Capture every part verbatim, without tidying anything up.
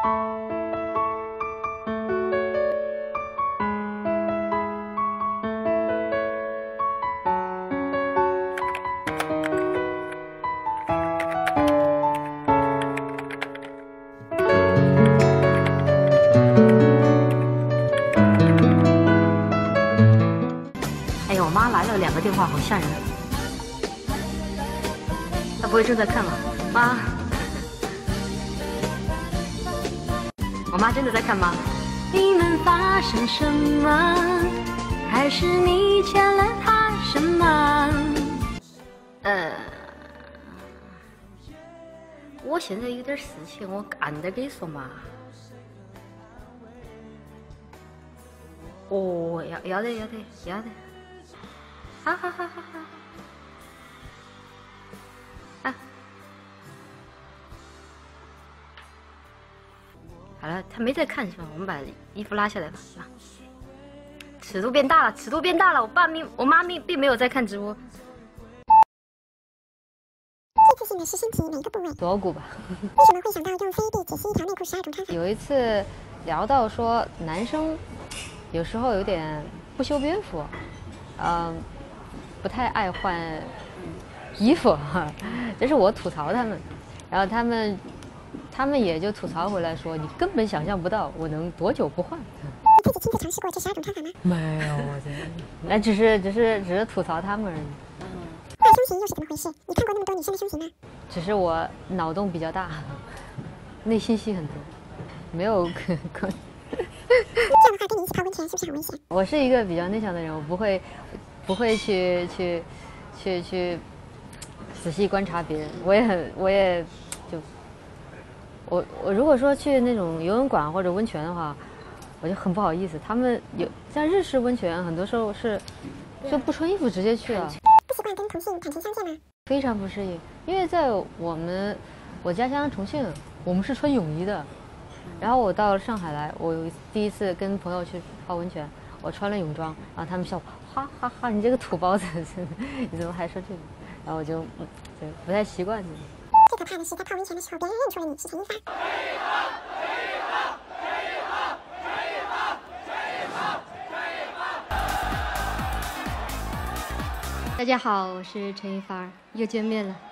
哎呀，我妈来了两个电话，好吓人。她不会正在看吗？妈，我妈真的在看吗？你们发生什么？还是你欠了她什么？呃，我现在有点事情，我暗点跟你说嘛。哦，要要得要得要得。好好好好好。啊，好了，他没在看是吧？我们把衣服拉下来吧，是吧？尺度变大了，尺度变大了。我爸并我妈并并没有在看直播。 最自信的是身体哪个部位？ 锁骨吧。 为什么会想到用飞地解析一条内裤十二种穿法？ 有一次聊到说，男生有时候有点不修边幅，嗯。不太爱换衣服，这是我吐槽他们，然后他们，他们也就吐槽回来说，你根本想象不到我能多久不换。 你自己亲自尝试过这十二种穿法吗？ 没有，我真的，那只是只是只是吐槽他们而已。 画胸型又是怎么回事？你看过那么多女生的胸型吗？ 只是我脑洞比较大，内心戏很多，没有可可。 这样的话，跟你一起泡温泉是不是很危险？ 我是一个比较内向的人，我不会。不会去去去去仔细观察别人，我也很我也就我我如果说去那种游泳馆或者温泉的话，我就很不好意思。他们有像日式温泉，很多时候是就不穿衣服直接去啊。 不习惯跟同性坦诚相见吗？ 非常不适应，因为在我们我家乡重庆，我们是穿泳衣的。然后我到上海来，我第一次跟朋友去泡温泉，我穿了泳装，然后他们笑我。哈哈哈！你这个土包子，你怎么还说这个？然后我就嗯，就不太习惯。 最可怕的是，在泡温泉的时候，别人认出了你是陈一发。 大家好，我是陈一发，又见面了。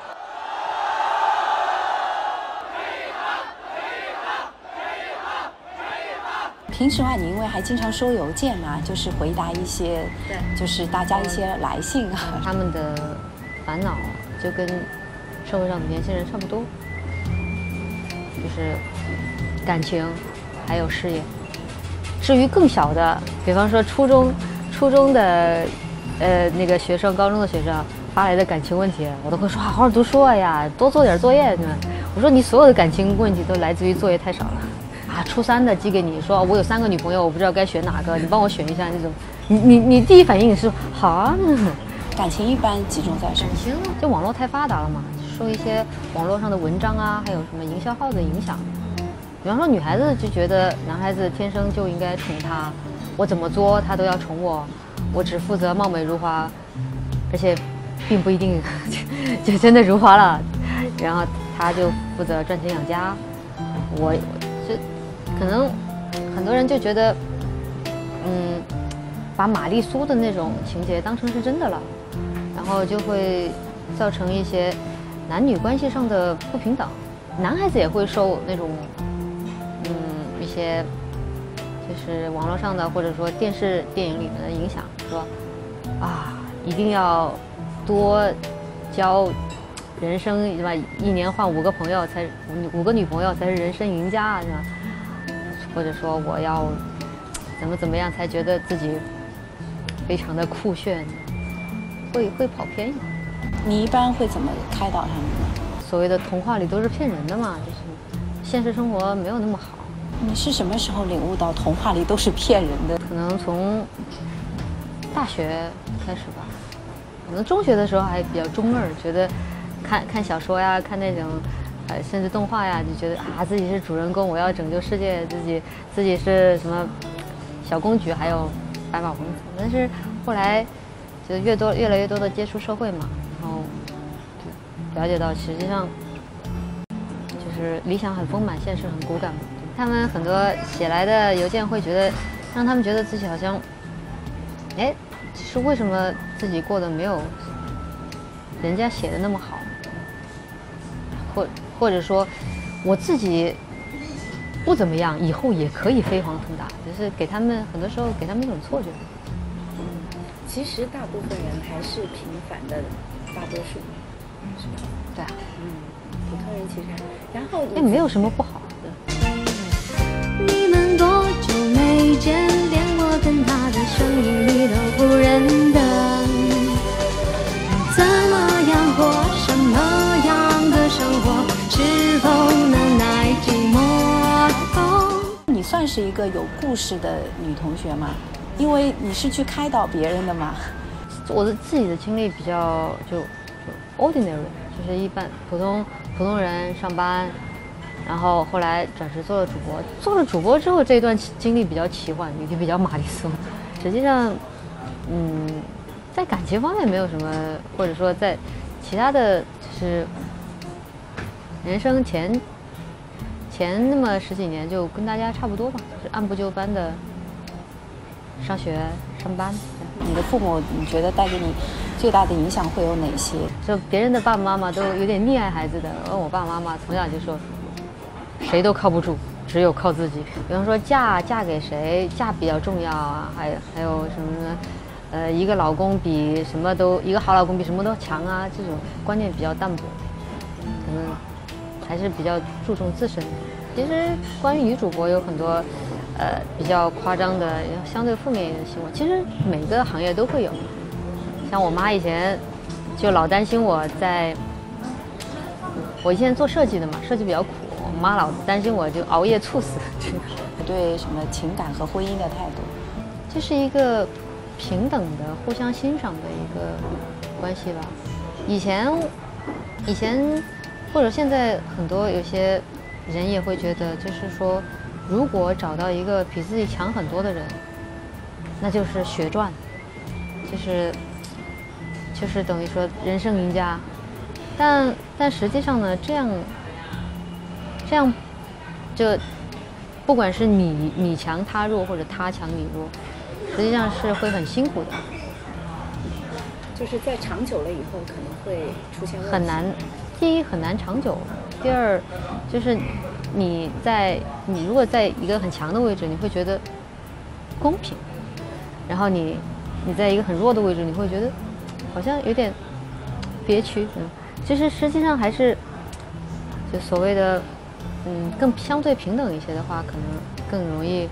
平时的话，你因为还经常收邮件嘛，就是回答一些， 对， 就是大家一些来信啊， 他们的烦恼就跟社会上的年轻人差不多，就是感情，还有事业。至于更小的，比方说初中、初中的，呃，那个学生、高中的学生发来的感情问题，我都会说好好读书啊呀，多做点作业。我说你所有的感情问题都来自于作业太少了。啊，初三的寄给你说，我有三个女朋友，我不知道该选哪个，你帮我选一下那种。你你你第一反应是好啊。 感情一般集中在什么？ 感情就网络太发达了嘛，说一些网络上的文章啊，还有什么营销号的影响。比方说女孩子就觉得男孩子天生就应该宠她，我怎么作他都要宠我，我只负责貌美如花，而且并不一定就真的如花了。然后他就负责赚钱养家，我就。可能很多人就觉得，嗯，把玛丽苏的那种情节当成是真的了，然后就会造成一些男女关系上的不平等。男孩子也会受那种，嗯，一些就是网络上的或者说电视电影里面的影响，说啊，一定要多交人生是吧？一年换五个朋友才五五个女朋友才是人生赢家是吧？或者说我要怎么怎么样才觉得自己非常的酷炫，会会跑偏一点。 你一般会怎么开导他们呢？ 所谓的童话里都是骗人的嘛，就是现实生活没有那么好。 你是什么时候领悟到童话里都是骗人的？ 可能从大学开始吧，可能中学的时候还比较中二，觉得看看小说呀，看那种。呃，甚至动画呀，就觉得啊自己是主人公，我要拯救世界，自己自己是什么小公举，还有白马王子。但是后来就越多越来越多的接触社会嘛，然后就了解到实际上就是就是理想很丰满，现实很骨感嘛。他们很多写来的邮件会觉得，让他们觉得自己好像，哎，是为什么自己过得没有人家写的那么好，或或者说我自己不怎么样，以后也可以飞黄腾达，就是给他们很多时候给他们一种错觉。 嗯，其实大部分人还是平凡的大多数，是吧？ 对啊， 嗯，普通人其实，然后也没有什么不好的。 你们多久没见？连我跟他的声音你都不认得。怎么样过什么样的生活？是否能耐寂寞？ 你算是一个有故事的女同学吗？因为你是去开导别人的嘛。 我的自己的经历比较就就 ordinary， 就是一般普通普通人上班。然后后来转职做了主播，做了主播之后，这一段经历比较奇幻，也比较玛丽苏。实际上，嗯，在感情方面没有什么，或者说在其他的，就是人生前前那么十几年，就跟大家差不多吧，就是按部就班的上学、上班。 你的父母，你觉得带给你最大的影响会有哪些？ 就别人的爸爸妈妈都有点溺爱孩子的，而我爸爸妈妈从小就说。谁都靠不住，只有靠自己。比方说嫁嫁给谁，嫁比较重要啊，还有还有什么呢？呃，一个老公比什么都，一个好老公比什么都强啊，这种观念比较淡薄，可能还是比较注重自身。其实关于女主播有很多，呃，比较夸张的，相对负面一点的新闻。其实每个行业都会有，像我妈以前就老担心我在，我以前做设计的嘛，设计比较苦。我妈老担心我就熬夜猝死。 对什么情感和婚姻的态度， 这是一个平等的、互相欣赏的一个关系吧。以前，以前或者现在很多有些人也会觉得，就是说，如果找到一个比自己强很多的人，那就是血赚，就是就是等于说人生赢家。但但实际上呢，这样。这样，就不管是你你强他弱，或者他强你弱，实际上是会很辛苦的。 就是在长久了以后，可能会出现问题。 很难，第一很难长久，第二就是你在你如果在一个很强的位置，你会觉得公平，然后你你在一个很弱的位置，你会觉得好像有点憋屈。嗯，其实实际上还是就所谓的。嗯，更相对平等一些的话，可能更容易，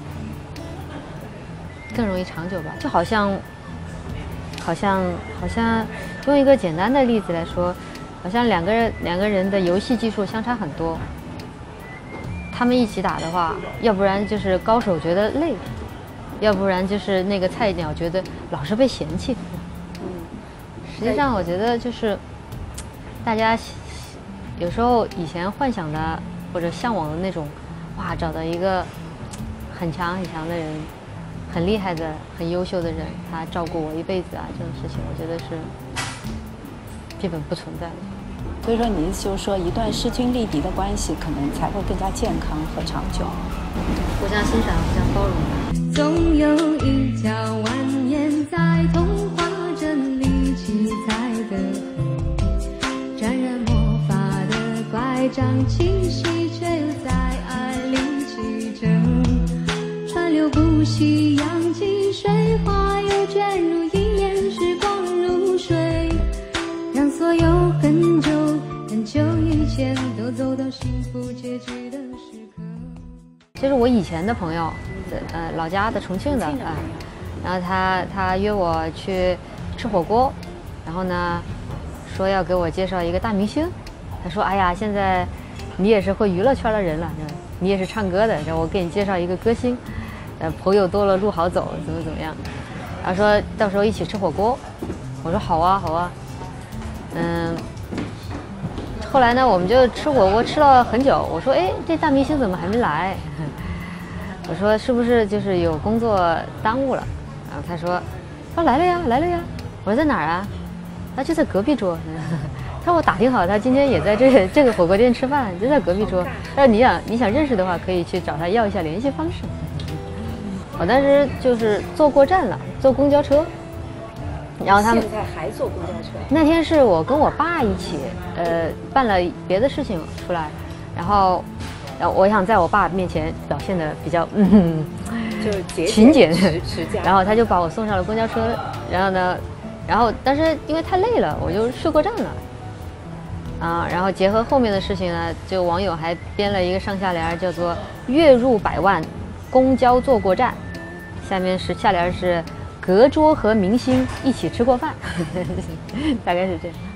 更容易长久吧。就好像，好像，好像用一个简单的例子来说，好像两个人两个人的游戏技术相差很多，他们一起打的话，要不然就是高手觉得累，要不然就是那个菜鸟觉得老是被嫌弃。嗯，实际上我觉得就是大家有时候以前幻想的。或者向往的那种，哇，找到一个很强很强的人，很厉害的、很优秀的人，他照顾我一辈子啊，这种事情，我觉得是基本不存在的。 所以说，你意思就是说，一段势均力敌的关系，可能才会更加健康和长久。 互相欣赏，互相包容。 总有一条蜿蜒在童话镇里七彩的河，沾染魔法的乖张气息。不息，扬起水花又卷入一眼，时光如水，让所有很久很久以前都走到幸福结局的时刻。 就是我以前的朋友，呃，老家的重庆的啊、呃，然后他他约我去吃火锅，然后呢，说要给我介绍一个大明星，他说：“哎呀，现在你也是会娱乐圈的人了，你也是唱歌的，让我给你介绍一个歌星。”呃，朋友多了路好走，怎么怎么样？然后说到时候一起吃火锅，我说好啊，好啊。嗯，后来呢，我们就吃火锅吃了很久。我说，哎，这大明星怎么还没来？我说是不是就是有工作耽误了？然后他说，他来了呀，来了呀。我说在哪儿啊？他就在隔壁桌。 他说我打听好，他今天也在这个这个火锅店吃饭，就在隔壁桌。但是你想你想认识的话，可以去找他要一下联系方式。我当时就是坐过站了，坐公交车，然后他们现在还坐公交车？ 那天是我跟我爸一起，呃，办了别的事情出来，然后，然后我想在我爸面前表现的比较嗯， 就是节勤俭持持家， 然后他就把我送上了公交车，然后呢，然后但是因为太累了，我就睡过站了。啊，然后结合后面的事情呢，就网友还编了一个上下联，叫做“月入百万，公交坐过站”，下面是下联是“隔桌和明星一起吃过饭”，大概是这样。